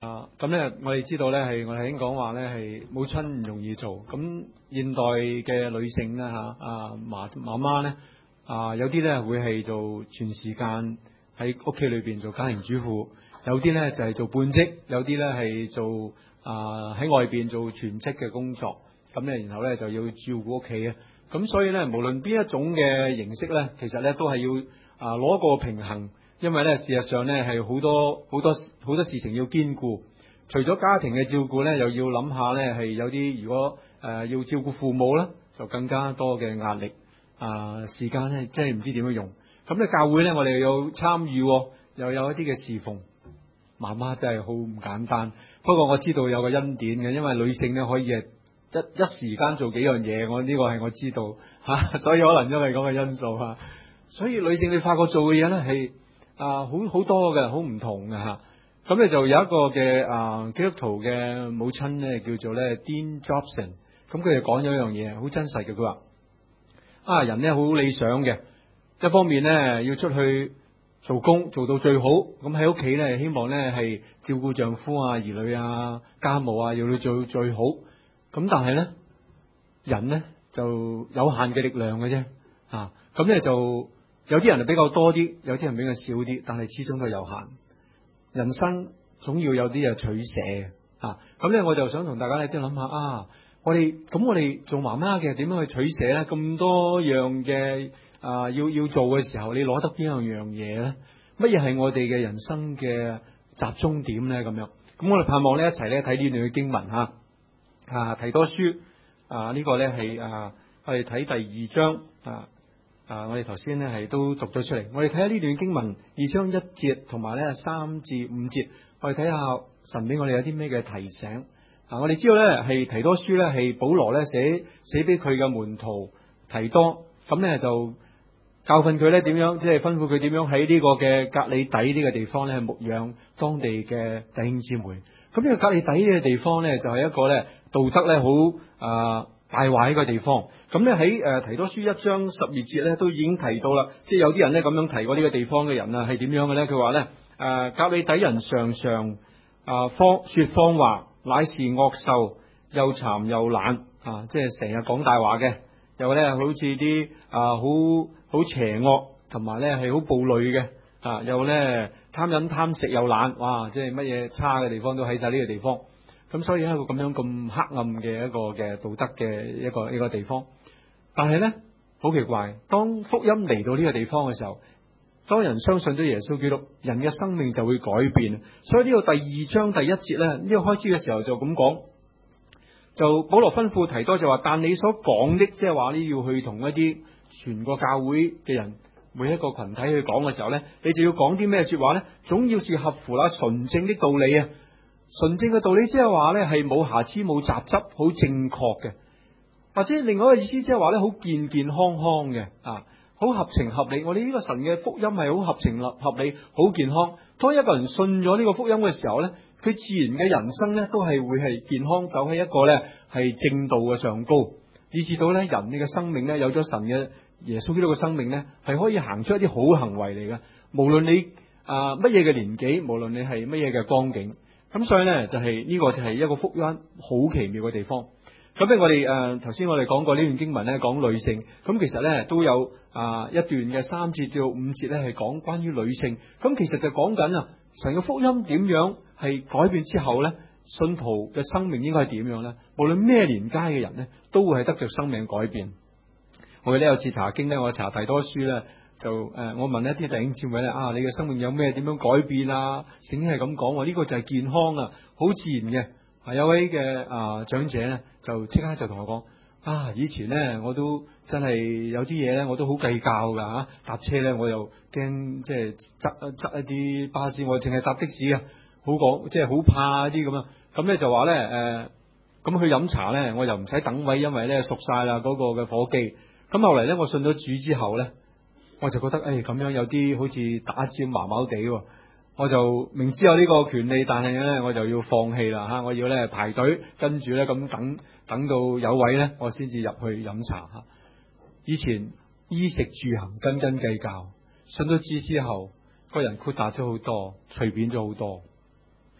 咁咧，我哋知道咧，係我哋已經講話咧，係母親唔容易做。咁現代嘅女性咧媽媽咧有啲咧會係做全時間喺屋企裏邊做家庭主婦，有啲咧就係做半職，有啲咧係做喺外邊做全職嘅工作。咁咧，然後咧就要照顧屋企啊。咁所以咧，無論邊一種嘅形式咧，其實咧都係要攞一個平衡。因為咧，事實上咧係好多事情要兼顧，除咗家庭嘅照顧咧，又要諗下咧係有啲如果要照顧父母咧，就更加多嘅壓力時間咧，即係唔知點樣用。咁咧教會咧，我哋又有參與，又有一啲嘅侍奉。媽媽真係好唔簡單，不過我知道有個恩典嘅，因為女性咧可以一時間做幾樣嘢，我呢個係我知道所以可能因為咁嘅因素所以女性你發覺做嘅嘢咧係好多嘅，好唔同嘅咁咧就有一個嘅基督徒嘅母親咧，叫做咧 Dean Jobson。咁佢就講咗一樣嘢，好真實嘅。佢話人咧好理想嘅，一方面咧要出去做工做到最好，咁喺屋企咧希望咧係照顧丈夫兒女家務要到做到最好。咁但係咧人咧就有限嘅力量嘅啫咁咧就有啲人就比較多啲，有啲人比較少啲，但係始終都係有限。人生總要有啲嘢取捨咁咧我就想同大家咧即係諗下我哋做媽媽嘅點樣去取捨咧？咁多樣嘅要做嘅時候，你攞得邊樣嘢咧？乜嘢係我哋嘅人生嘅集中點咧？咁樣咁我哋盼望咧一齊咧睇呢段嘅經文提多書呢個咧係我哋睇第二章我哋頭先咧係都讀咗出嚟。我哋睇下呢段經文2章1節同埋咧3至5節，我哋睇下神俾我哋有啲咩嘅提醒。我哋知道咧係提多書咧係保羅咧寫俾佢嘅門徒提多，咁咧就教訓佢咧點樣，即係吩咐佢點樣喺呢個嘅革哩底呢個地方咧牧養當地嘅弟兄姊妹。咁呢個革哩底呢個地方咧就係一個咧道德咧好敗壞一個地方。咁咧喺提多書1章12節咧都已經提到啦，即係有啲人咧咁樣提過呢個地方嘅人係點樣嘅咧？佢話咧革哩底人常常說謊話，乃是惡獸，又饞又懶即係成日講大話嘅，又咧好似啲好邪惡，同埋咧係好暴戾嘅又咧貪飲貪食又懶，哇！即係乜嘢差嘅地方都喺晒呢個地方。咁所以一個咁樣咁黑暗嘅一個嘅道德嘅一個地方。但係咧好奇怪，當福音嚟到呢個地方嘅時候，當人相信咗耶穌基督，人嘅生命就會改變。所以呢個第2章第1節咧，呢個開始嘅時候就咁講，就保羅吩咐提多就話：但你所講的，即係話你要去同一啲全個教會嘅人，每一個群體去講嘅時候咧，你就要講啲咩說話咧？總要是合乎純正的道理純正嘅道理即係話咧係冇瑕疵冇雜質，好正確嘅。或者另外一個意思即係話咧好健健康康嘅好合情合理。我哋呢個神嘅福音係好合情合理，好健康。當一個人信咗呢個福音嘅時候咧，佢自然嘅人生咧都係會係健康，走喺一個咧係正道嘅上高，以至到咧人呢嘅生命咧有咗神嘅耶穌基督嘅生命咧係可以行出一啲好行為嚟嘅。無論你乜嘢嘅年紀，無論你係乜嘢嘅光景。咁所以咧就係呢個就係一個福音好奇妙嘅地方。咁咧我哋頭先我哋講過呢段經文咧講女性，咁其實咧都有一段嘅3節至到5節咧係講關於女性。咁其實就講緊神嘅福音點樣係改變之後咧，信徒嘅生命應該係點樣咧？無論咩年階嘅人咧，都會係得着生命改變。我哋呢有次查經咧，我查提多書咧，就我問一啲弟兄姊妹咧你嘅生命有咩點樣改變聖經係咁講，呢個就係健康好自然嘅。有位嘅長者咧就即刻就同我講以前咧我都真係有啲嘢咧我都好計較噶搭車咧我又驚即係執一啲巴士，我淨係搭的士好講即係好怕啲咁咁咧就話咧咁去飲茶咧我又唔使等位，因為咧熟晒啦嗰個嘅伙計。咁後嚟咧我信咗主之後咧，我就覺得咁樣有啲好似打尖麻麻地喎。我就明知有呢個權利，但係咧我就要放棄啦我要咧排隊，跟住咧咁等到有位咧，我先至入去飲茶以前衣食住行斤斤計較，信咗主之後，個人豁達咗好多，隨便咗好多。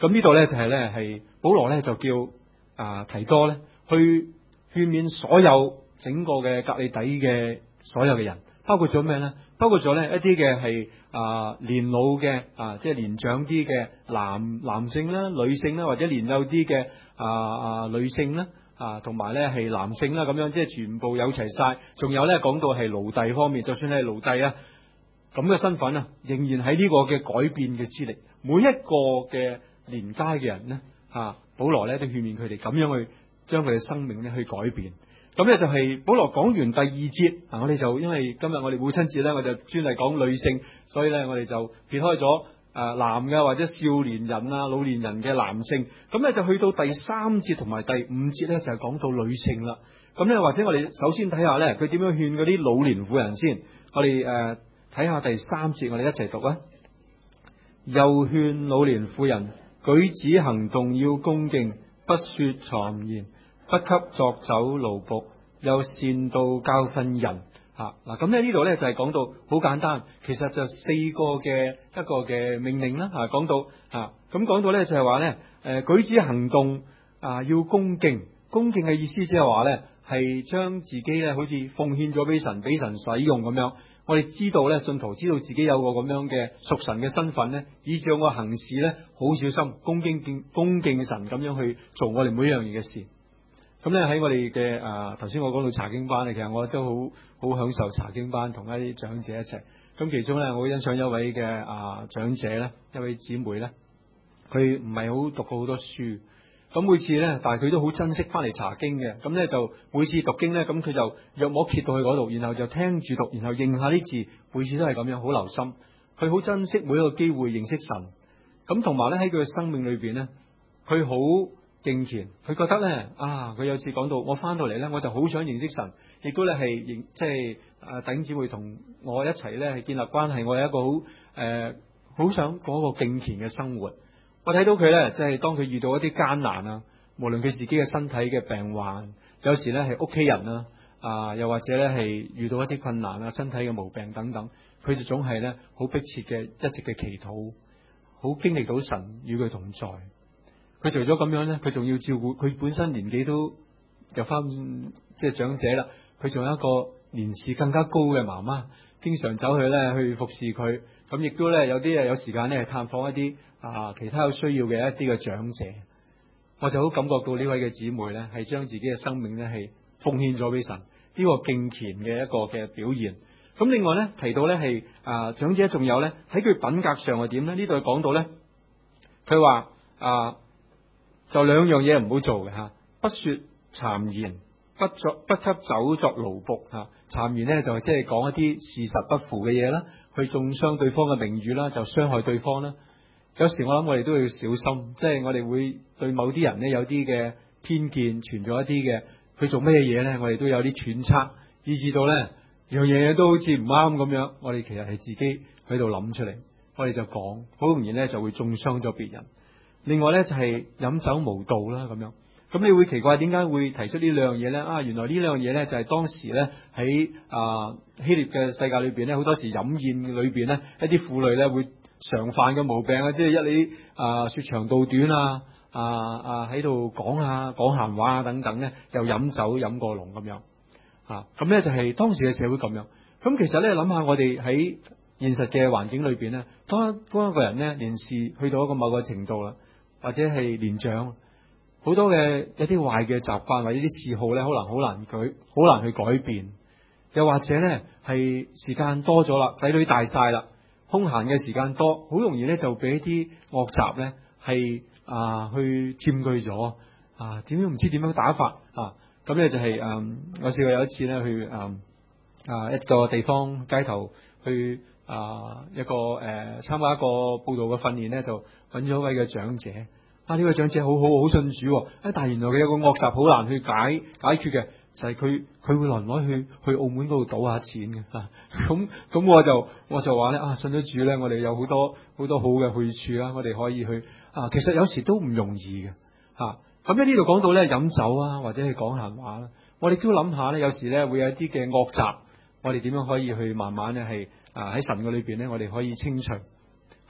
咁呢度咧就係咧係保羅咧就叫提多咧去勸勉所有整個嘅革哩底嘅所有嘅人，包括咗咩咧？包括咗咧一啲嘅係年老嘅即係年長啲嘅男性啦、女性啦，或者年幼啲嘅女性啦同埋咧係男性啦，咁樣即係全部有齊晒。仲有咧講到係奴隸方面，就算係奴隸啊咁嘅身份啊，仍然喺呢個嘅改變嘅之力。每一個嘅年階嘅人咧保羅咧都勸勉佢哋咁樣去將佢哋生命咧去改變。咁咧就係保羅講完第二節我哋就因為今日我哋母親節咧，我就專係講女性，所以咧我哋就撇開咗男嘅或者少年人老年人嘅男性。咁咧就去到第三節同埋第五節咧就係講到女性啦。咁咧或者我哋首先睇下咧佢點樣勸嗰啲老年婦人先。我哋睇下第三節，我哋一齊讀啊。又勸老年婦人舉止行動要恭敬，不說讒言，不給作酒奴僕，又善道教訓人。嗱，咁咧呢度咧就係講到好簡單，其實就4個嘅一個嘅命令啦。講到咁講到咧就係話咧舉止行動要恭敬。恭敬嘅意思即係話咧係將自己咧好似奉獻咗俾神，俾神使用咁樣。我哋知道咧，信徒知道自己有個咁樣嘅屬神嘅身份咧，以致我行事咧好小心，恭敬神咁樣去做我哋每樣嘢嘅事。咁咧喺我哋嘅頭先我講到查經班咧，其實我都好享受查經班，同一啲長者一齊。咁其中咧，我欣賞一位嘅長者咧，一位姊妹咧，佢唔係好讀過好多書。咁每次咧，但係佢都好珍惜翻嚟查經嘅。咁咧就每次讀經咧，咁佢就約摸揭到去嗰度，然後就聽住讀，然後認下啲字，每次都係咁樣，好留心。佢好珍惜每一個機會認識神。咁同埋咧喺佢嘅生命裏邊咧，佢好敬虔。佢覺得咧佢有次講到，我翻到嚟咧，我就好想認識神，亦都咧係即係弟兄姊妹同我一齊咧係建立關係。我有一個好想過一個敬虔嘅生活。我睇到佢咧，即係當佢遇到一啲艱難無論佢自己嘅身體嘅病患，有時咧係屋企人又或者咧係遇到一啲困難身體嘅毛病等等，佢就總係咧好迫切嘅一直嘅祈禱，好經歷到神與佢同在。佢除咗咁樣咧，佢仲要照顧佢本身年紀都就翻即係長者啦，佢仲有一個年事更加高嘅媽媽，經常走去咧去服侍佢。咁亦都咧有啲有時間咧探訪一啲其他有需要嘅一啲嘅長者。我就好感覺到呢位嘅姊妹咧係將自己嘅生命咧係奉獻咗俾神，呢個敬虔嘅一個嘅表現。咁另外咧提到咧係長者仲有咧喺佢品格上係點咧？呢度講到咧，佢話就2樣嘢唔好做嘅不說讒言，不給酒作奴僕讒言咧就係即係講一啲事實不符嘅嘢啦，去中傷對方嘅名譽啦，就傷害對方啦。有時我諗我哋都要小心，即係我哋會對某啲人呢有啲嘅偏見，傳咗一啲嘅佢做咩嘢呢？我哋都有啲揣測，以至到呢樣嘢都好似唔啱咁樣。我哋其實係自己喺度諗出嚟，我哋就講，好容易呢就會中傷咗別人。另外呢，就係飲酒無道啦咁樣。咁你會奇怪點解會提出呢兩樣嘢呢？原來呢兩樣嘢呢，就係當時呢喺希臘嘅世界裏邊呢，好多時飲宴裏邊呢，一啲婦女呢會常犯嘅毛病即係一味說長道短喺度講閒話等等咧，又飲酒飲過龍咁樣咁咧就係當時嘅社會咁樣。咁其實咧諗下我哋喺現實嘅環境裏邊咧，當一個人咧年事去到一個某個程度啦，或者係年長，好多嘅一啲壞嘅習慣或者啲嗜好咧，可能好難去改變。又或者咧係時間多咗啦，仔女大晒啦，空閒嘅時間多，好容易咧就俾一啲惡習咧係去佔據咗點樣唔知點樣打法咁咧就係我試過有一次咧去一個地方街頭去一個參加一個佈道嘅訓練咧，就揾咗一位嘅長者呢位長者好信主但係原來佢有個惡習好難去解決嘅，就係佢會來來去澳門嗰度賭下錢嘅咁我就話咧信咗主咧，我哋有好多好嘅去處啦，我哋可以去其實有時都唔容易嘅咁喺呢度講到咧飲酒或者係講閒話啦，我哋都諗下咧，有時咧會有一啲嘅惡習，我哋點樣可以去慢慢咧係喺神嘅裏邊咧，我哋可以清除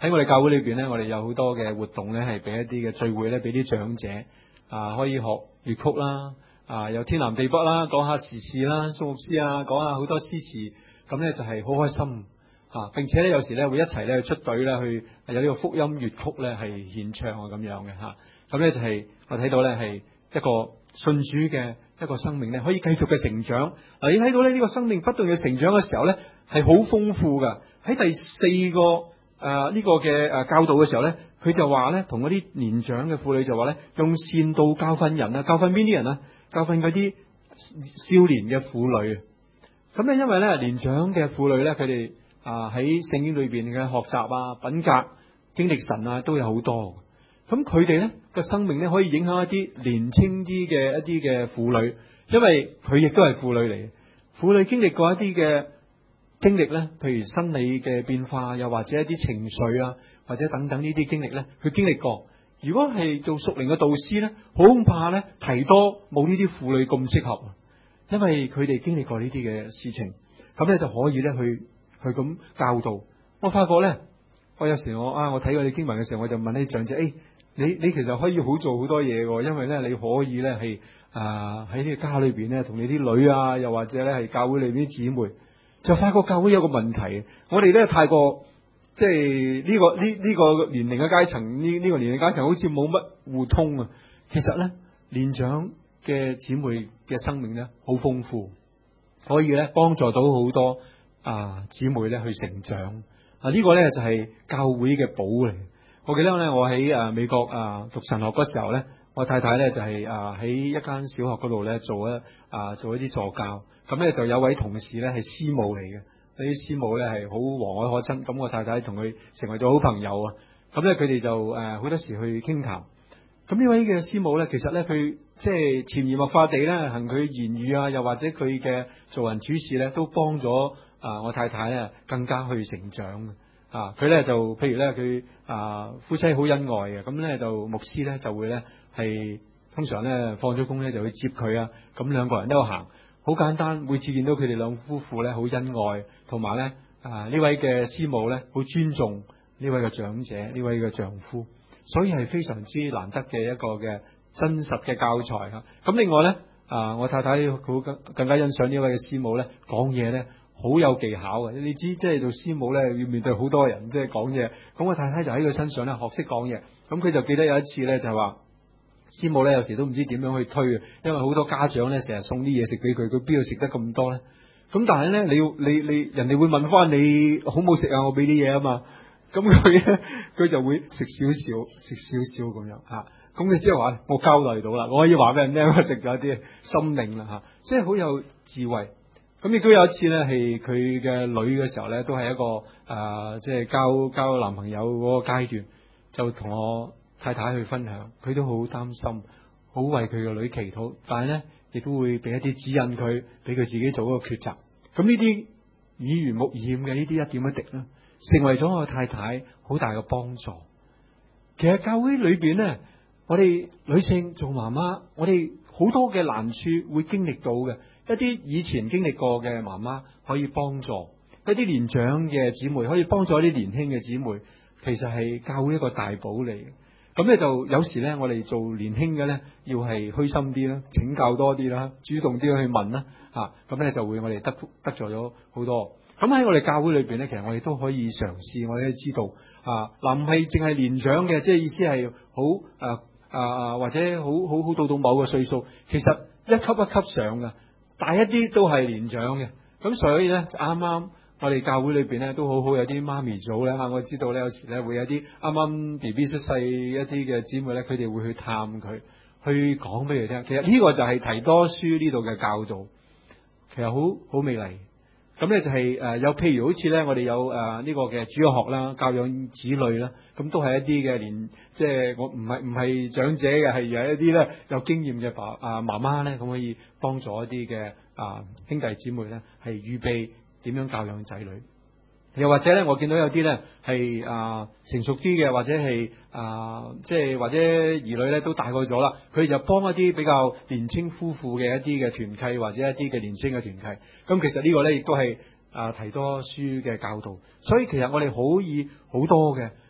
喺我哋教會裏邊咧，我哋有好多嘅活動咧，係俾一啲嘅聚會咧，俾啲長者可以學粵曲啦，有天南地北啦，講下時事啦，蘇牧師講下好多詩詞，咁咧就係好開心並且咧有時咧會一齊咧出隊咧去有呢個福音粵曲咧係獻唱咁樣嘅咁咧就係我睇到咧係一個信主嘅一個生命咧，可以繼續嘅成長。嗱，你睇到咧呢個生命不斷嘅成長嘅時候咧，係好豐富噶。喺第4個呢個嘅教導嘅時候咧，佢就話咧，同嗰啲年長嘅婦女就話咧，用善道教訓人教訓邊啲人教訓嗰啲少年嘅婦女。咁咧，因為咧年長嘅婦女咧，佢哋喺聖經裏邊嘅學習品格、經歷神都有好多。咁佢哋咧個生命咧可以影響一啲年青啲嘅一啲嘅婦女，因為佢亦都係婦女嚟嘅。婦女經歷過一啲嘅經歷咧，譬如生理嘅變化，又或者一啲情緒或者等等呢啲經歷咧，佢經歷過。如果係做屬靈嘅導師咧，好恐怕咧提多冇呢啲婦女咁適合，因為佢哋經歷過呢啲嘅事情，咁咧就可以咧去咁教導。我發覺咧，我有時我睇過你經文嘅時候，我就問啲長者，你其實可以好做好多嘢嘅，因為咧你可以咧係喺呢個家裏邊咧同你啲女又或者咧係教會裏邊啲姊妹，就發覺教會有個問題，我哋咧太過即係呢個年齡嘅階層，呢個年齡階層好似冇乜互通啊。其實咧年長嘅姊妹嘅生命咧好豐富，可以咧幫助到好多姊妹咧去成長。呢個咧就係教會嘅寶嚟。我記得咧，我喺美國讀神學嗰時候咧，我太太咧就係喺一間小學嗰度咧做一啲助教，咁咧就有位同事咧係師母嚟嘅，呢啲師母咧係好和藹可親，咁我太太同佢成為咗好朋友咁咧佢哋就好多時去傾談。咁呢位嘅師母咧，其實咧佢即係潛移默化地咧行佢言語又或者佢嘅做人處事咧，都幫咗我太太咧更加去成長。佢咧就譬如咧佢夫妻好恩愛嘅，咁咧就牧師咧就會咧係通常咧放咗工咧就去接佢咁兩個人都行，好簡單。每次見到佢哋兩夫婦咧好恩愛，同埋咧呢位嘅師母咧好尊重呢位嘅長者，呢位嘅丈夫，所以係非常之難得嘅一個嘅真實嘅教材。咁另外咧我太太好更加欣賞呢位嘅師母咧講嘢咧好有技巧。你知即係做師母咧要面對好多人，即係講嘢。咁我太太就喺佢身上咧學識講嘢。咁佢就記得有一次咧就係話，師母咧有時都唔知點樣去推，因為好多家長咧成日送啲嘢食俾佢，佢邊度食得咁多咧？咁但係咧你人哋會問翻你好冇食我俾啲嘢嘛？咁佢就會食少少咁樣咁佢即係話我交代到啦，我可以話俾人聽，我食咗啲心領啦即係好有智慧。咁亦都有一次咧，係佢嘅女嘅時候咧，都係一個即係交男朋友嗰個階段，就同我太太去分享，佢都好擔心，好為佢嘅女祈禱，但係咧亦都會俾一啲指引佢，俾佢自己做一個抉擇。咁呢啲耳濡目染嘅呢啲一點一滴咧，成為咗我太太好大嘅幫助。其實教會裏邊咧，我哋女性做媽媽，我哋好多嘅難處會經歷到嘅。一啲以前經歷過嘅媽媽可以幫助一啲年長嘅姊妹，可以幫助一啲年輕嘅姊妹，其實係教會一個大寶嚟嘅。咁咧就有時咧，我哋做年輕嘅咧，要係虛心啲啦，請教多啲啦，主動啲去問啦，咁咧就會我哋得咗咗好多。咁喺我哋教會裏邊咧，其實我哋都可以嘗試，我哋都知道唔係淨係年長嘅，即係意思係好或者好到某個歲數，其實一級一級上嘅。大一啲都係年長嘅，咁所以咧啱啱我哋教會裏邊咧都好有啲媽咪組咧我知道咧有時咧會有啲啱啱 BB 出世一啲嘅姊妹咧，佢哋會去探佢，去講俾佢聽。其實呢個就係提多書呢度嘅教導，其實好美麗。咁咧就係有譬如好似咧我哋有呢個嘅主日學啦，教養子女啦，咁都係一啲嘅即係我唔係長者嘅，係有一啲咧有經驗嘅媽媽咧，咁可以幫助一啲嘅兄弟姊妹咧係預備點樣教養仔女。又或者咧，我見到有啲咧係成熟啲嘅，或者係即係或者兒女咧都大個咗啦，佢就幫一啲比較年青夫婦嘅一啲嘅團契，或者一啲嘅年青嘅團契。咁其實呢個咧亦都係提多書嘅教導。所以其實我哋可以好多嘅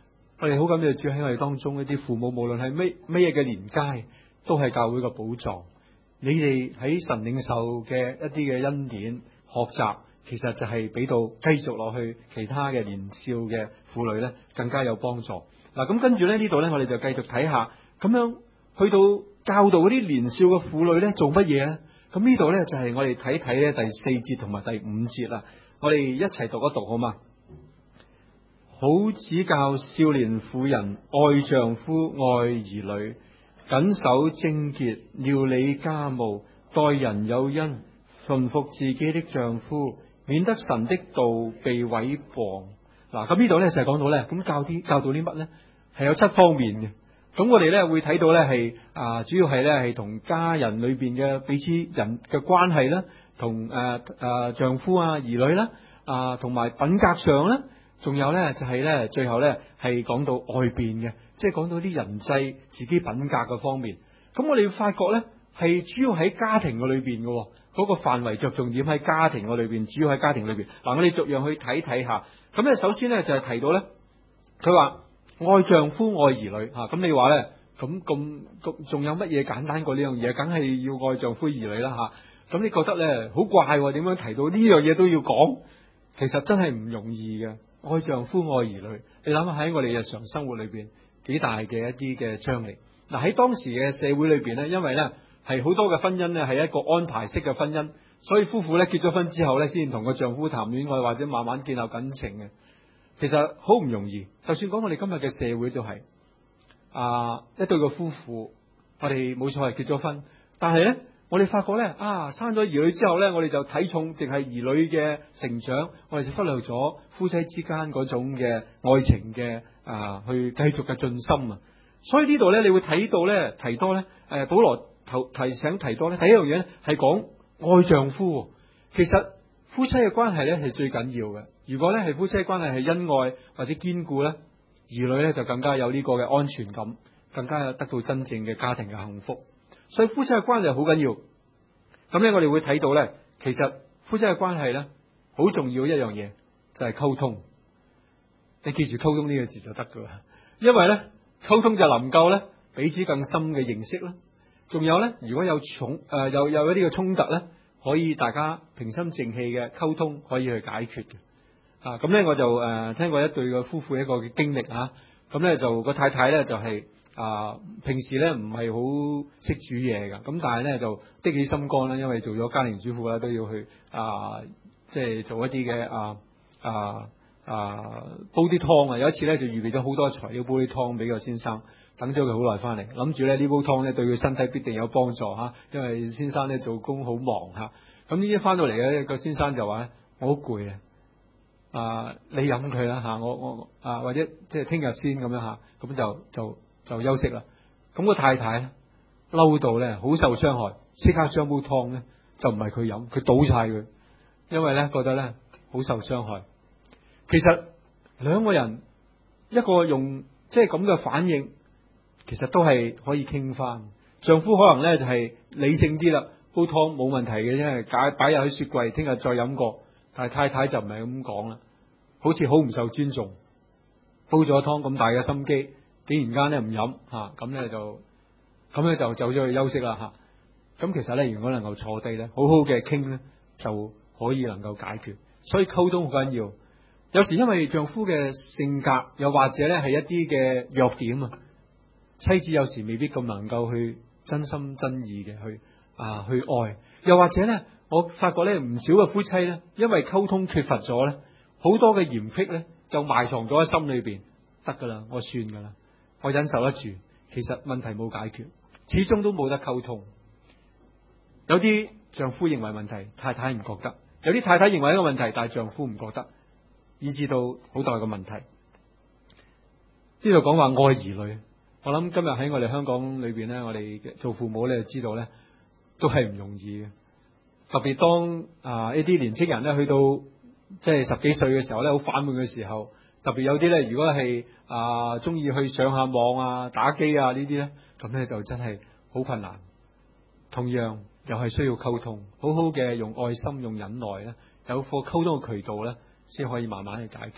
我哋好感謝主喺我哋當中一啲父母，無論係咩嘅年階，都係教會嘅寶藏。你哋喺神領受嘅一啲嘅恩典學習，其實就係俾到繼續落去其他嘅年少嘅婦女咧，更加有幫助。嗱，咁跟住咧呢度咧，我哋就繼續睇下，咁樣去到教導嗰啲年少嘅婦女咧，做乜嘢咧？咁呢度咧就係我哋睇睇咧第4節同埋第5節啦。我哋一齊讀一讀好嘛？好指教少年婦人愛丈夫愛兒女，謹守貞潔，料理家務，待人有恩，順服自己的丈夫，免得神的道被毀謗。嗱，咁呢度咧就係講到咧，咁教導啲乜咧？係有7方面嘅。咁我哋咧會睇到咧係主要係咧係同家人裏邊嘅彼此人嘅關係啦，同丈夫啊兒女啦，同埋品格上啦，仲有咧就係咧最後咧係講到外邊嘅，即係講到啲人際自己品格嘅方面。咁我哋發覺咧係主要喺家庭嘅裏邊嘅，嗰個範圍着重點喺家庭嘅裏邊，主要喺家庭裏邊。嗱，我哋逐樣去睇下。咁咧首先咧就係提到咧，佢話愛丈夫愛兒女吓，咁你話咧咁仲有乜嘢簡單過呢樣嘢？梗係要愛丈夫兒女啦吓。咁你覺得咧好怪，點樣提到呢樣嘢都要講？其實真係唔容易嘅。愛丈夫愛兒女，你諗下喺我哋日常生活裏邊幾大嘅一啲嘅張力。嗱，喺當時嘅社會裏邊咧，因為咧係好多嘅婚姻咧係一個安排式嘅婚姻，所以夫婦咧結咗婚之後咧先同個丈夫談戀愛或者慢慢建立感情嘅。其實好唔容易，就算講我哋今日嘅社會都係一對嘅夫婦，我哋冇錯係結咗婚，但係咧我哋發覺咧生咗兒女之後咧，我哋就睇重淨係兒女嘅成長，我哋就忽略咗夫妻之間嗰種嘅愛情嘅去繼續嘅進深啊。所以呢度咧你會睇到咧提多咧保羅提多咧第一樣嘢咧係講愛丈夫。其實夫妻嘅關係咧係最緊要嘅。如果咧係夫妻關係係恩愛或者堅固咧，兒女咧就更加有呢個嘅安全感，更加有得到真正嘅家庭嘅幸福。所以夫妻嘅關係好緊要。咁咧我哋會睇到咧，其實夫妻嘅關係咧好重要一樣嘢就係溝通。你記住溝通呢個字就得噶啦，因為咧溝通就能夠咧彼此更深嘅認識啦。仲有咧，如果有有一啲嘅衝突咧，可以大家平心靜氣嘅溝通可以去解決嘅。咁咧我就聽過一對嘅夫婦一個嘅經歷啊。咁咧就個太太咧就係平時咧唔係好識煮嘢噶，咁但係咧就的起心肝啦，因為做咗家庭主婦啦，都要去即係做一啲嘅煲啲湯啊。有一次咧就預備咗好多材料煲啲湯俾個先生，等咗佢好耐翻嚟，諗住咧呢煲湯咧對佢身體必定有幫助吓，因為先生咧做工好忙吓。咁呢一翻到嚟咧個先生就話咧，我好攰啊，你飲佢啦吓，我或者即係聽日先咁樣吓，咁就休息啦。咁個太太嬲到咧好受傷害，即刻將煲湯咧就唔係佢飲，佢倒晒佢，因為咧覺得咧好受傷害。其實兩個人一個用即係咁嘅反應，其實都係可以傾翻。丈夫可能咧就係理性啲啦，煲湯冇問題嘅，因為擺入喺雪櫃，聽日再飲過。但係太太就唔係咁講啦，好似好唔受尊重。煲咗湯咁大嘅心機，竟然間咧唔飲吓，咁咧就走咗去休息啦吓。咁其實咧，如果能夠坐低咧，好好嘅傾咧，就可以能夠解決。所以溝通好緊要。有時因為丈夫嘅性格，又或者咧係一啲嘅弱點啊，妻子有時未必咁能夠去真心真意嘅去愛，又或者咧。我發覺咧唔少嘅夫妻咧，因為溝通缺乏咗咧，好多嘅嫌隙咧就埋藏咗喺心裏邊，得噶啦，我算噶啦，我忍受得住。其實問題冇解決，始終都冇得溝通。有啲丈夫認為問題，太太唔覺得；有啲太太認為一個問題，但係丈夫唔覺得，以致到好大嘅問題。呢度講話愛兒女，我諗今日喺我哋香港裏邊咧，我哋做父母咧就知道咧，都係唔容易嘅。特別當呢啲年青人咧去到即係10幾歲嘅時候咧，好反叛嘅時候，特別有啲咧，如果係中意去上下網打機呢啲咧，咁咧就真係好困難。同樣又係需要溝通，好好嘅用愛心、用忍耐咧，有個溝通嘅渠道咧，先可以慢慢去解決。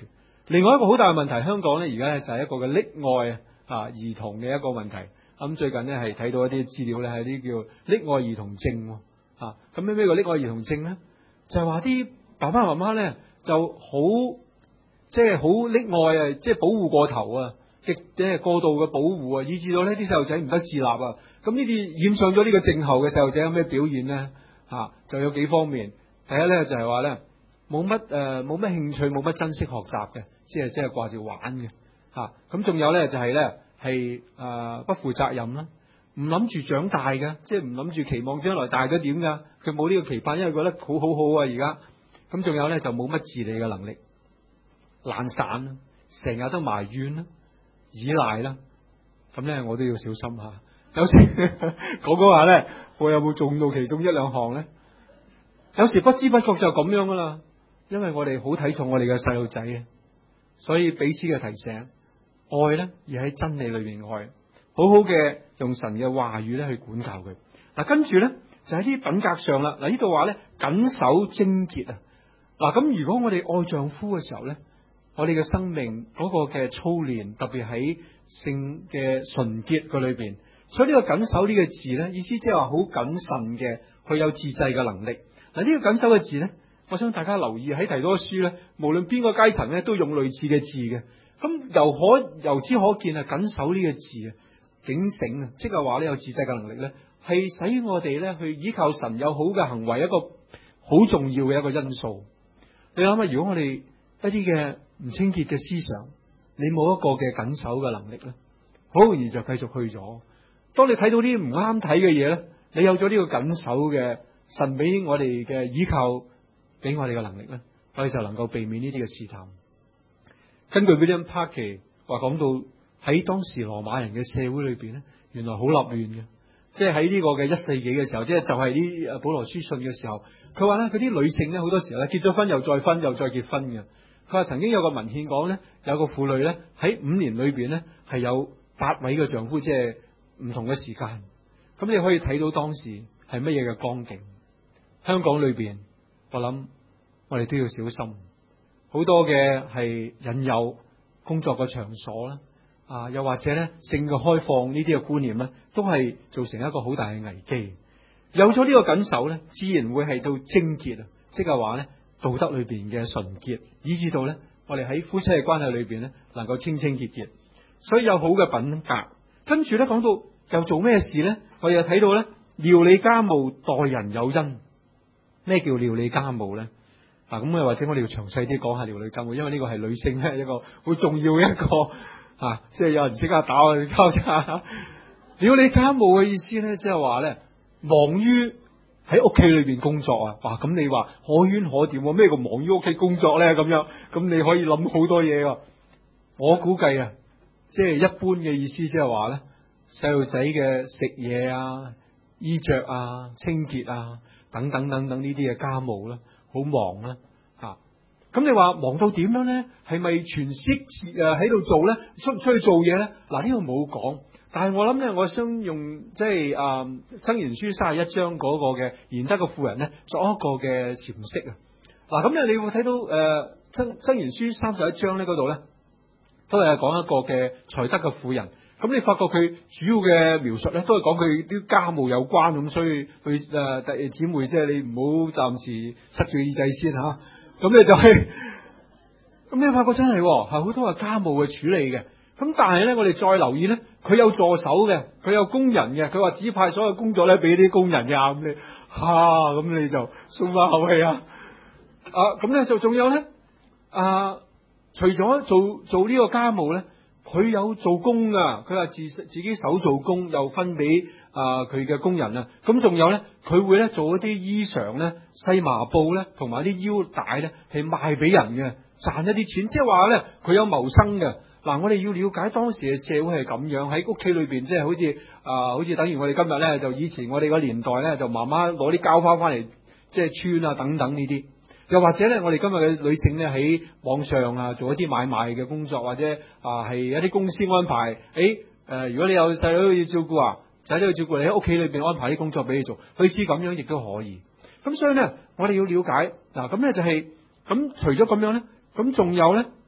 另外一個好大嘅問題，香港咧而家咧就係一個嘅溺愛兒童嘅一個問題。咁最近咧係睇到一啲資料咧，係啲叫溺愛兒童症。咁咩叫溺愛兒童症咧？就係話啲爸爸媽媽咧就好即係好溺愛啊，即係保護過頭啊，即係過度嘅保護啊，以致到呢啲細路仔唔得自立啊。咁呢啲染上咗呢個症候嘅細路仔有咩表現咧？就有幾方面。第一咧就係話咧冇乜興趣，冇乜珍惜學習嘅，即係掛住玩嘅。咁仲有咧就係咧係不負責任啦，唔諗住長大嘅，即係唔諗住期望將來大咗點噶，佢冇呢個期盼，因為覺得好啊而家。咁仲有咧就冇乜自理嘅能力，懶散啦，成日都埋怨啦，依賴啦。咁咧我都要小心下。有時講話咧，我有冇中到其中一兩項咧？有時不知不覺就咁樣噶啦，因為我哋好睇重我哋嘅細路仔啊，所以彼此嘅提醒，愛咧而喺真理裏邊愛，好好嘅用神嘅話語咧去管教佢。跟住咧就喺啲品格上啦。呢度話咧謹守貞潔啊。咁如果我哋愛丈夫嘅時候咧，我哋嘅生命嗰個嘅操練，特別喺性嘅純潔嘅裏邊，所以呢個謹守呢個字咧，意思即係話好謹慎嘅，佢有自制嘅能力。呢個謹守嘅字咧，我想大家留意喺提多書咧，無論邊個階層咧都用類似嘅字嘅。咁由此可見啊，謹守呢個字啊，警醒啊，即係話咧有自制嘅能力咧，係使我哋咧去依靠神有好嘅行為一個好重要嘅一個因素。你諗下，如果我哋一啲嘅唔清潔嘅思想，你冇一個嘅謹守嘅能力咧，好容易就繼續去咗。當你睇到啲唔啱睇嘅嘢咧，你有咗呢個謹守嘅神俾我哋嘅依靠，俾我哋嘅能力咧，我哋就能夠避免呢啲嘅試探。根據 William Parker 話講到喺當時羅馬人嘅社會裏邊咧，原來好立亂嘅，即係喺呢個嘅1世紀嘅時候，即係就係啲保羅書信嘅時候，佢話咧嗰啲女性咧好多時候咧結咗婚又再婚又再結婚嘅。佢話曾經有個文獻講咧，有個婦女咧喺5年裏邊咧係有8位嘅丈夫，即係唔同嘅時間。咁你可以睇到當時係乜嘢嘅光景。香港裏邊，我諗我哋都要小心，好多嘅係引誘工作嘅場所啦，又或者咧性嘅開放呢啲嘅觀念咧，都係造成一個好大嘅危機。有咗呢個謹守咧，自然會係到貞潔啊，即係話咧道德裏邊嘅純潔，以至到咧我哋喺夫妻嘅關係裏邊咧能夠清清潔潔，所以有好嘅品格。跟住咧講到又做咩事咧？我哋又睇到咧料理家務，待人有恩。咩叫料理家務咧？咁或者我哋要詳細啲講下料理家務，因為呢個係女性咧一個好重要嘅一個即係有人即刻打我哋交叉。料理家務嘅意思咧，即係話咧忙於喺屋企裏邊工作啊。咁你話可圈可點，咩叫忙於屋企工作咧？咁樣咁你可以諗好多嘢㗎。我估計啊，即係一般嘅意思，即係話咧細路仔嘅食嘢啊、衣着啊、清潔啊等等等等呢啲嘅家務啦，好忙啦。咁你話忙到點樣咧？係咪全職喺度做咧？出唔出去做嘢咧？呢個冇講，但係我諗咧，我想用即係箴言書31章嗰個嘅賢德嘅婦人咧，作一個嘅闡釋啊。咁咧你會睇到箴言書31章咧嗰度咧，都係講一個嘅才德嘅婦人。咁你發覺佢主要嘅描述咧，都係講佢啲家務有關咁，所以佢弟姊妹即係你唔好暫時塞住耳仔先吓。咁你就係，咁你發覺真係係好多係家務嘅處理嘅。咁但係咧，我哋再留意咧，佢有助手嘅，佢有工人嘅，佢話指派所有工作咧俾啲工人嘅。咁你就鬆翻口氣啊！咁咧就仲有咧，除咗做呢個家務咧，佢有做工啊！佢話自己手做工，又分俾佢嘅工人啊。咁仲有咧，佢會咧做一啲衣裳咧、細麻布咧，同埋啲腰帶咧，係賣俾人嘅，賺一啲錢。即係話咧，佢有謀生嘅。我哋要了解當時嘅社會係咁樣，喺屋企裏邊，即係好似等於我哋今日咧，就以前我哋個年代咧，就媽媽攞啲膠花翻嚟，即係穿啊等等呢啲。又或者咧，我哋今日嘅女性咧喺網上做一啲買賣嘅工作，或者係一啲公司安排，如果你有細女要照顧仔女要照顧，你喺屋企裏邊安排啲工作俾你做，類似咁樣亦都可以。咁所以咧，我哋要了解咁咧就係咁。除咗咁樣咧，咁仲有咧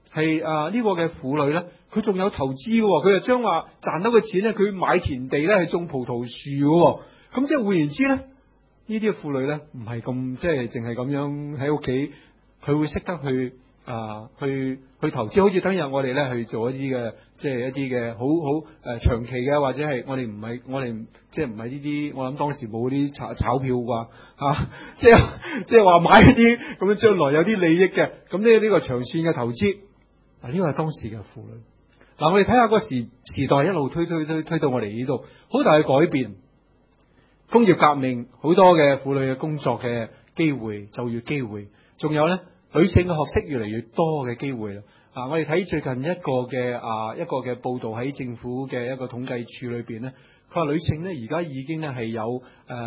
係呢個嘅婦女咧，佢仲有投資嘅，佢就將話賺到嘅錢咧，佢買田地咧，係種葡萄樹嘅。咁即係換言之咧，呢啲嘅婦女咧，唔係咁即係淨係咁樣喺屋企，佢會識得去投資，好似等日我哋咧去做一啲嘅，即係一啲嘅好長期嘅，或者係我哋即係唔係呢啲，我諗當時冇啲炒票啩即係話買一啲咁樣將來有啲利益嘅，咁呢個長線嘅投資。嗱，呢個係當時嘅婦女。嗱，我哋睇下個時代一路推到我哋呢度，好大嘅改變。工業革命，好多嘅婦女嘅工作嘅機會、就業機會，仲有咧女性嘅學識越嚟越多嘅機會啦。我哋睇最近一個嘅報道喺政府嘅一個統計處裏邊咧，佢話女性咧而家已經咧係有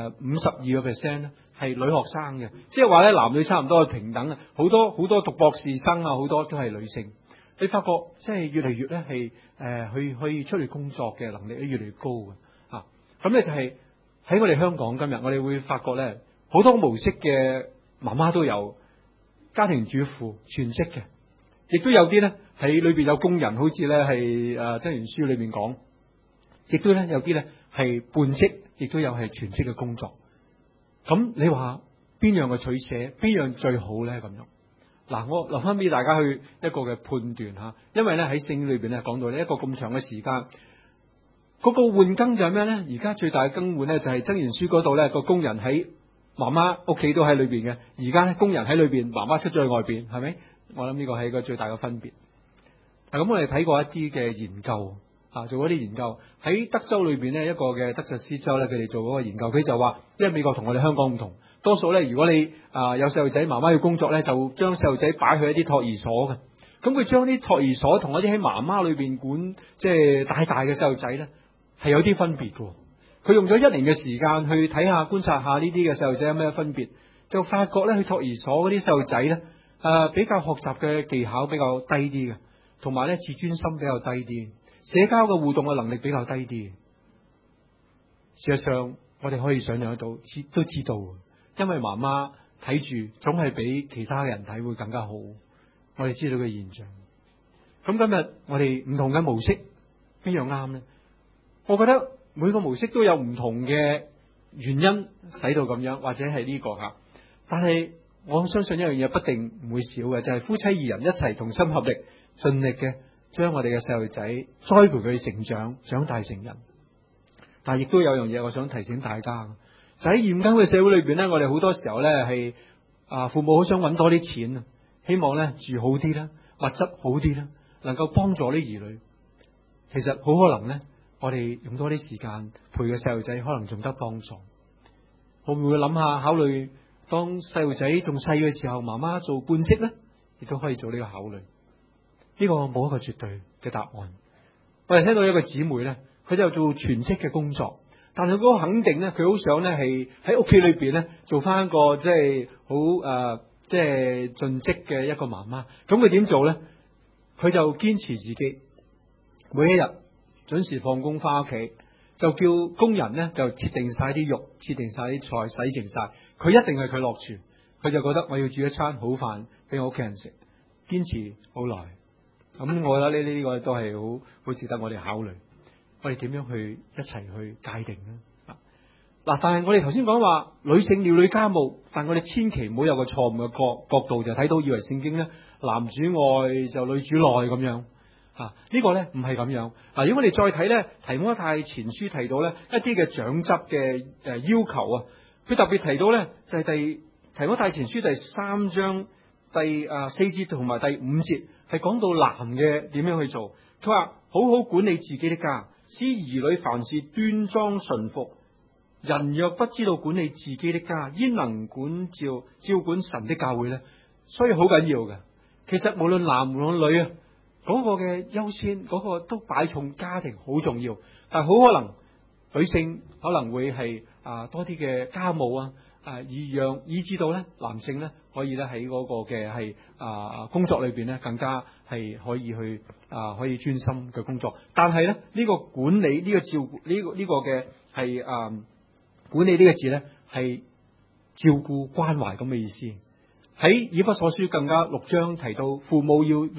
52%咧係女學生嘅，即係話咧男女差唔多係平等啊。好多讀博士生啊，好多都係女性。你發覺即係越嚟越咧係去出嚟工作嘅能力咧越嚟越高嘅嚇。咁咧就係喺我哋香港今日，我哋會發覺咧好多模式嘅媽媽都有，家庭主婦全職嘅，亦都有啲咧喺裏邊有工人，好似咧係箴言書裏邊講，亦都咧有啲咧係半職，亦都有係全職嘅工作。咁你話邊樣嘅取捨，邊樣最好咧？咁樣嗱，我留翻俾大家去一個嘅判斷吓，因為咧喺聖經裏邊咧講到呢一個咁長嘅時間，嗰個換更就係咩咧？而家最大嘅更換咧就係箴言書嗰度咧個工人喺媽媽屋企都喺裏邊嘅，而家咧工人喺裏邊，媽媽出咗去外邊，係咪？我諗呢個係一個最大嘅分別。咁我哋睇過一啲嘅研究做嗰啲研究喺德州裏邊呢，一個嘅德薩斯州咧，佢哋做嗰個研究，佢就話，因為美國同我哋香港唔同，多數咧如果你有細路仔，媽媽要工作咧，就將細路仔擺去一啲托兒所嘅。咁佢將啲托兒所同一啲喺媽媽裏邊管即係大嘅細路仔咧，係有啲分別嘅。佢用咗1年嘅時間去睇下觀察下呢啲嘅細路仔有咩分別，就發覺咧去托兒所嗰啲細路仔咧比較學習嘅技巧比較低啲嘅，同埋咧自尊心比較低啲，社交嘅互動嘅能力比較低啲。事實上我哋可以想象得到，都知道，因為媽媽睇住總係比其他人睇會更加好，我哋知道嘅現象。咁今日我哋唔同嘅模式邊樣啱呢？我覺得每個模式都有唔同嘅原因使到咁樣，或者係呢個吓。但係我相信一樣嘢不定唔會少嘅，就係夫妻二人一齊同心合力，盡力嘅將我哋嘅細路仔栽培佢成長，長大成人。但係亦都有樣嘢我想提醒大家，就喺現今嘅社會裏邊咧，我哋好多時候咧係父母好想揾多啲錢啊，希望咧住好啲啦，物質好啲啦，能夠幫助啲兒女。其實好可能咧，我哋用多啲時間陪個細路仔，可能仲得幫助。會唔會諗下考慮，當細路仔仲細嘅時候，媽媽做半職咧，亦都可以做呢個考慮。呢個冇一個絕對嘅答案。我哋聽到一個姊妹咧，佢就做全職嘅工作，但係嗰個肯定咧，佢好想咧係喺屋企裏邊咧做翻一個即係好即係盡職嘅一個媽媽。咁佢點做咧？佢就堅持自己，每一日準時放工翻屋企，就叫工人咧就切定晒啲肉，切定晒啲菜，洗淨晒。佢一定係佢落廚，佢就覺得我要煮一餐好飯俾我屋企人食，堅持好耐。咁我覺得呢個都係好值得我哋考慮。我哋點樣去一齊去界定呢？嗱，但係我哋頭先講話女性料理家務，但我哋千祈唔好有個錯誤嘅角度，就睇到以為聖經咧男主外就女主內咁樣。呢個咧唔係咁樣。如果我哋再睇咧提摩太前書提到咧一啲嘅長執嘅要求啊，佢特別提到咧就係提摩太前書第3章第4節同埋第5節，係講到男嘅點樣去做。佢話好好管理自己的家，使兒女凡事端莊順服。人若不知道管理自己的家，焉能照管神的教會呢？所以好緊要嘅。其實無論男無論女啊，嗰個嘅優先，嗰個都擺重家庭好重要。但係好可能女性可能會係多啲嘅家務以至到咧男性咧可以咧喺嗰個嘅係工作裏邊咧更加係可以去可以專心嘅工作。但係咧呢個管理呢個照顧呢個嘅係管理呢個字咧係照顧關懷咁嘅意思。喺以弗所書更加6章提到父母要用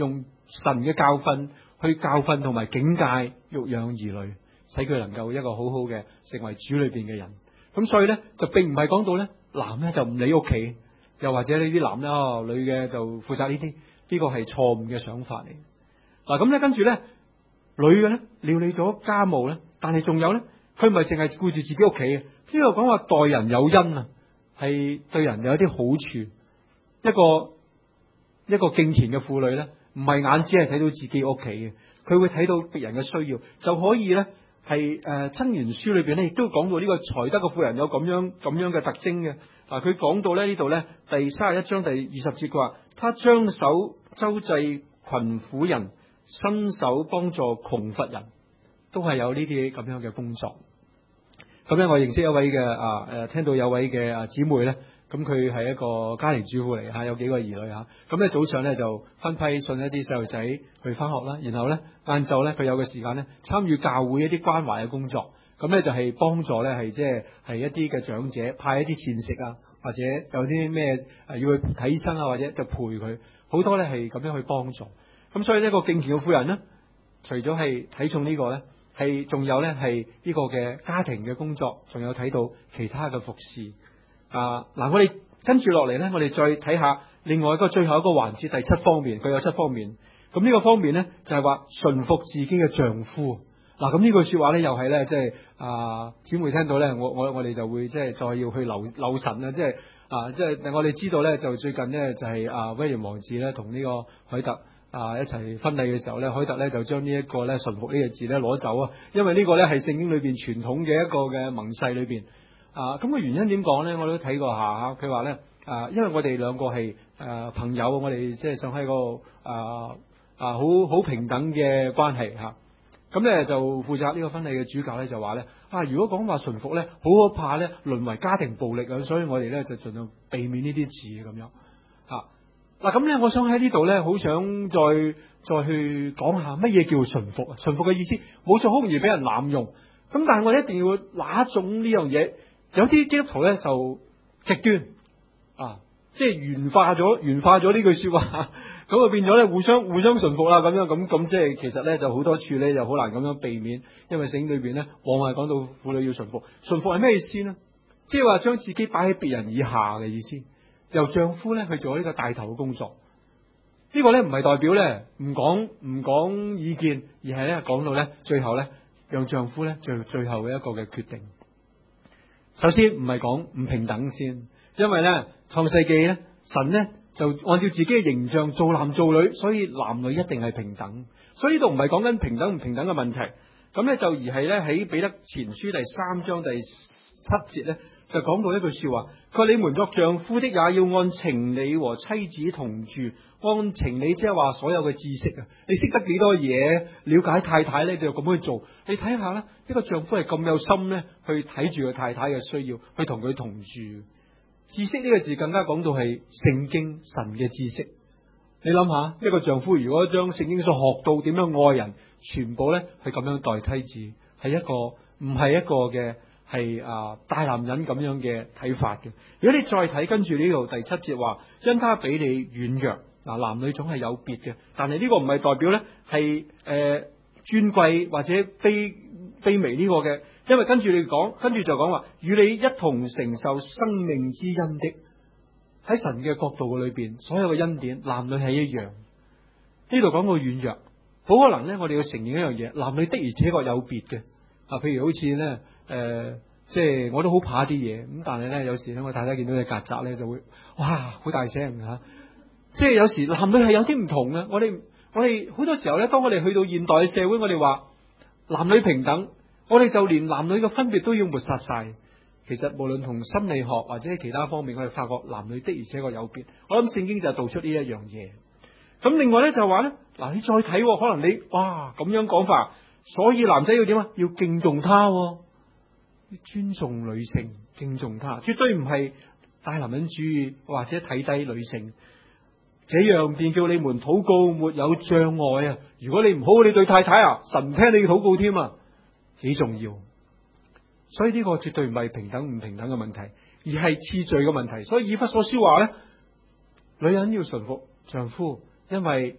神嘅教訓去教訓同埋警戒育養兒女，使佢能夠一個好好嘅成為主裏邊嘅人。咁所以咧就並唔係講到咧男咧就唔理屋企，又或者呢啲男咧女嘅就負責呢啲，呢個係錯誤嘅想法嚟。嗱咁咧跟住咧女嘅咧料理咗家務咧，但係仲有咧佢唔係淨係顧住自己屋企嘅，呢度講話待人有恩啊，係對人有一啲好處。一個敬虔嘅婦女咧，唔係眼只係睇到自己屋企嘅，佢會睇到別人嘅需要，就可以咧係箴言書裏邊咧亦都講到呢個才德嘅婦人有咁樣嘅特徵嘅。嗱，佢講到咧呢度咧第31章第20節，佢話他張手周濟窮苦人，伸手幫助窮乏人，都係有呢啲咁樣嘅工作。咁咧，我認識一位嘅聽到有位嘅姊妹咧，咁佢係一個家庭主婦嚟吓，有幾個兒女吓。咁咧早上咧就分批送一啲細路仔去翻學啦，然後咧晏晝咧佢有個時間咧參與教會一啲關懷嘅工作。咁咧就係幫助咧係即係一啲嘅長者派一啲膳食啊，或者有啲咩要去睇醫生啊，或者就陪佢，好多咧係咁樣去幫助。咁所以呢個敬虔嘅婦人咧，除咗係睇重呢個咧。係仲有咧，係呢個嘅家庭嘅工作，仲有睇到其他嘅服侍。嗱，我哋跟住落嚟咧，我哋再睇下另外一個最後一個環節，第7方面，佢有7方面。咁呢個方面咧就係話順服自己嘅丈夫。嗱，咁呢句說話咧又係咧，即係姊妹聽到咧，我哋就會即係再要去留神啦，即係我哋知道咧，就最近咧就係威廉王子咧同呢個凱特。一齊婚禮嘅時候咧，凱特咧就將呢一個咧順服呢個字咧攞走啊，因為呢個咧係聖經裏邊傳統嘅一個嘅盟誓裏邊。咁個原因點講咧？我都睇過下，佢話咧因為我哋兩個係朋友，我哋即係想喺個好平等嘅關係吓。咁咧就負責呢個婚禮嘅主教咧就話咧如果講話順服咧，好可怕咧，淪為家庭暴力啊，所以我哋咧就盡量避免呢啲字咁樣吓。嗱咁咧，我想喺呢度咧，好想再去講下乜嘢叫順服啊？順服嘅意思，冇錯，好容易俾人濫用。咁但係我哋一定要拿種呢樣嘢。有啲基督徒咧就極端即係圓化咗呢句說話，咁啊變咗咧互相順服啦。咁樣咁即係其實咧就好多處咧就好難咁樣避免，因為聖經裏邊咧往往係講到婦女要順服。順服係咩意思呢？即係話將自己擺喺別人以下嘅意思。由丈夫咧去做呢個帶頭嘅工作，呢個咧唔係代表咧唔講意見，而係咧講到咧最後咧讓丈夫咧最後嘅一個嘅決定。首先唔係講唔平等先，因為咧創世記咧神咧就按照自己嘅形象做男做女，所以男女一定係平等。所以呢度唔係講緊平等唔平等嘅問題，咁咧就而係咧喺彼得前書第3章第7節咧。就講到一句說話，佢話你們作丈夫的也要按情理和妻子同住，按情理即係話所有嘅知識啊，你識得幾多嘢，了解太太咧就咁去做。你睇下咧，呢個丈夫係咁有心咧，去睇住佢太太嘅需要，去同佢同住。知識呢個字更加講到係聖經神嘅知識。你諗下，一個丈夫如果將聖經所學到點樣愛人，全部咧係咁樣代妻子，係一個唔係一個嘅。係大男人咁樣嘅睇法嘅。如果你再睇跟住呢度第7節話，因他比你軟弱。男女總係有別嘅，但係呢個唔係代表咧係尊貴或者卑微呢個嘅，因為跟住就講話與你一同承受生命之恩的，喺神嘅角度裏邊，所有嘅恩典男女係一樣。呢度講到軟弱，好可能咧我哋要承認一樣嘢，男女的而且確有別嘅。譬如好似咧。即係我都好怕啲嘢，咁但係咧有時咧我太太見到隻曱甴咧就會哇好大聲吓，即係有時男女係有啲唔同嘅。我哋好多時候咧，當我哋去到現代嘅社會，我哋話男女平等，我哋就連男女嘅分別都要抹殺晒。其實無論從心理學或者其他方面，我哋發覺男女的而且確有別。我諗聖經就係道出呢一樣嘢。咁另外咧就話咧，你再睇，可能你哇咁樣講法，所以男仔要點啊？要敬重他。尊重女性，敬重她，絕對唔係大男人主義或者睇低女性。這樣便叫你們禱告沒有障礙啊！如果你唔好，你對太太神唔聽你嘅禱告添啊，幾重要。所以呢個絕對唔係平等唔平等嘅問題，而係次序嘅問題。所以以弗所書話咧，女人要順服丈夫，因為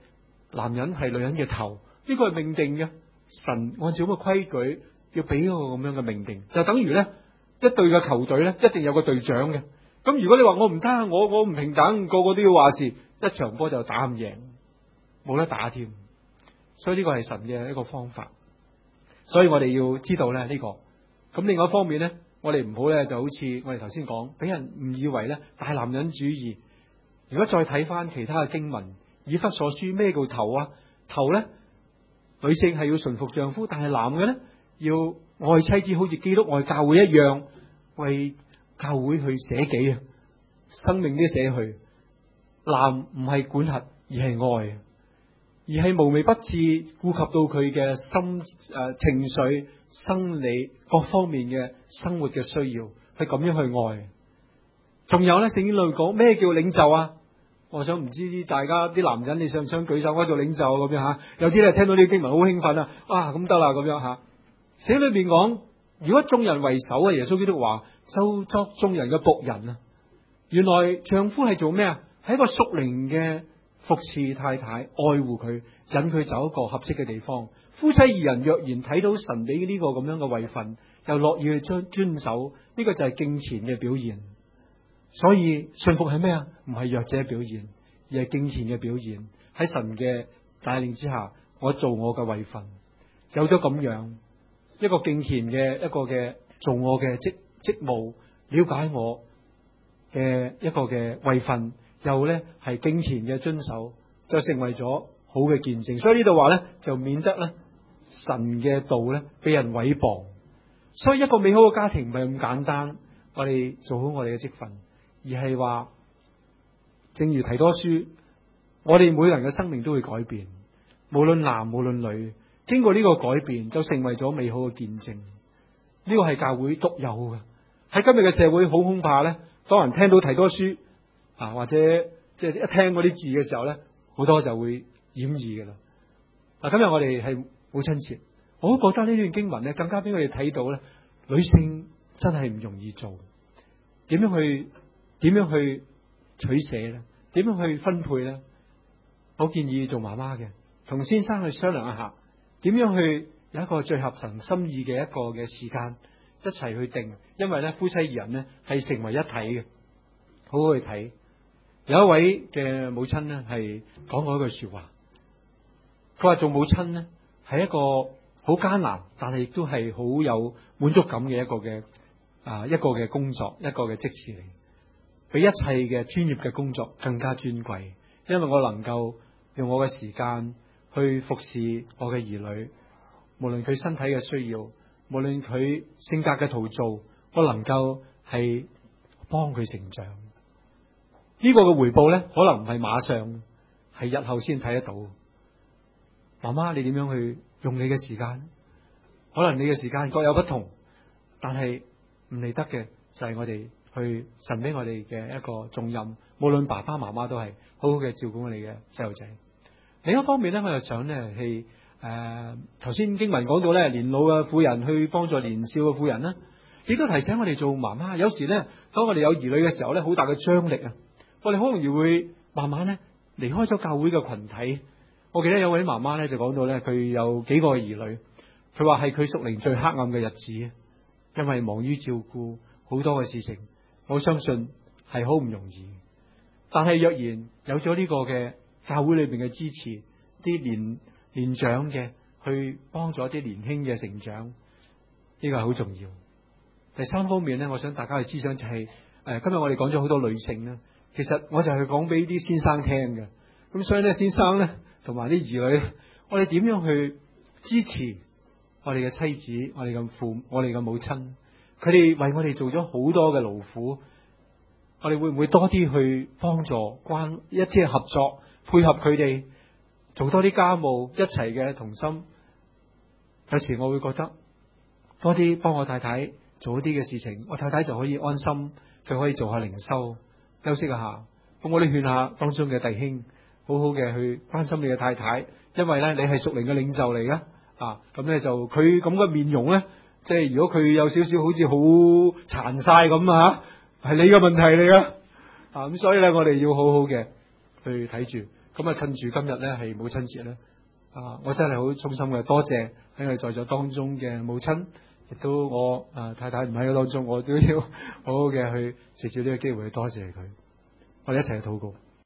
男人係女人嘅頭，呢個係命定嘅。神按照咁嘅規矩，要俾一個咁樣嘅命定，就等於咧一隊嘅球隊咧，一定有個隊長嘅。咁如果你話我唔得，我唔平等，個個都要話事，一場波就打唔贏，冇得打添。所以呢個係神嘅一個方法。所以我哋要知道咧呢個。咁另外一方面咧，我哋唔好咧就好似我哋頭先講，俾人誤以為咧大男人主義。如果再睇翻其他嘅經文，以弗所書咩叫頭啊？頭咧，女性係要順服丈夫，但係男嘅咧要愛妻子，好似基督愛教會一樣，為教會去捨己啊，生命都捨去。男唔係管轄，而係愛，而係無微不至顧及到佢嘅情緒、生理各方面嘅生活嘅需要，係咁樣去愛。仲有咧，聖經裏講咩叫領袖啊？我想唔知大家啲男人你想唔想舉手我做領袖咁樣吓？有啲咧聽到呢啲經文好興奮啊！哇，咁得啦咁樣吓。聖經裏邊講，如果眾人為首啊，耶穌基督話就作眾人嘅僕人啊。原來丈夫係做咩啊？係一個屬靈嘅服侍太太，愛護佢，引佢走一個合適嘅地方。夫妻二人若然睇到神俾呢個咁樣嘅位份，又樂意去遵守，呢個就係敬虔嘅表現。所以順服係咩啊？唔係弱者表現，而係敬虔嘅表現。喺神嘅帶領之下，我做我嘅位份，有咗咁樣一個敬虔嘅一個嘅做我嘅職務，了解我嘅一個嘅位份，又咧係敬虔嘅遵守，就成為咗好嘅見證。所以呢度話咧，就免得咧神嘅道咧俾人毀謗。所以一個美好嘅家庭唔係咁簡單，我哋做好我哋嘅職份。而係話，正如提多書，我哋每個人嘅生命都會改變，無論男無論女，經過呢個改變就成為咗美好嘅見證。呢個係教會獨有嘅。喺今日嘅社會，好恐怕咧，當人聽到提多書啊，或者即係一聽嗰啲字嘅時候咧，好多就會掩耳嘅啦。嗱，今日我哋係好親切，我都覺得呢段經文咧，更加俾我哋睇到咧，女性真係唔容易做，點樣去取捨咧？點樣去分配咧？我建議做媽媽嘅，同先生去商量一下，點樣去有一個最合神心意嘅一個嘅時間，一齊去定。因為咧，夫妻二人咧係成為一體嘅，好好去睇。有一位嘅母親咧係講過一句說話，佢話做母親咧係一個好艱難，但係亦都係好有滿足感嘅一個嘅工作，一個嘅職事嚟。比一切嘅專業嘅工作更加尊貴，因為我能夠用我嘅時間去服侍我嘅兒女，無論佢身體嘅需要，無論佢性格嘅陶造，我能夠係幫佢成長。呢個嘅回報咧，可能唔係馬上，係日後先睇得到。媽媽，你點樣去用你嘅時間？可能你嘅時間各有不同，但係唔離得嘅就係我哋去神俾我哋嘅一個重任，無論爸爸媽媽都係好好嘅照顧我哋嘅細路仔。另一方面咧，我又想咧係頭先經文講到咧，年老嘅婦人去幫助年少嘅婦人啦，亦都提醒我哋做媽媽，有時咧當我哋有兒女嘅時候咧，好大嘅張力啊，我哋好容易會慢慢咧離開咗教會嘅群體。我記得有位媽媽咧就講到咧，佢有幾個兒女，佢話係佢屬靈最黑暗嘅日子，因為忙於照顧好多嘅事情。我相信係好唔容易，但係若然有咗呢個嘅教會裏邊嘅支持，啲年長嘅去幫助啲年輕嘅成長，呢個係好重要。第三方面咧，我想大家嘅思想就係今日我哋講咗好多女性啦，其實我就係講俾啲先生聽嘅。咁所以咧，先生咧同埋啲兒女，我哋點樣去支持我哋嘅妻子、我哋嘅母親？佢哋為我哋做咗好多嘅勞苦，我哋會唔會多啲去幫助一啲合作，配合佢哋做多啲家務，一齊嘅同心？有時我會覺得多啲幫我太太做一啲嘅事情，我太太就可以安心，佢可以做下靈修，休息一下。咁我哋勸下當中嘅弟兄，好好嘅去關心你嘅太太，因為咧你係屬靈嘅領袖嚟噶啊。咁咧就佢咁嘅面容咧，即係如果佢有少少好似好殘晒咁啊，係你嘅問題嚟噶啊。咁所以咧，我哋要好好嘅去睇住。 咁啊，趁住今日咧係母親節咧，我真係好衷心嘅多謝喺我哋在座當中嘅母親，亦都我太太唔喺嗰當中，我都要好好嘅去藉住呢個機會去多謝佢。我哋一齊去禱告。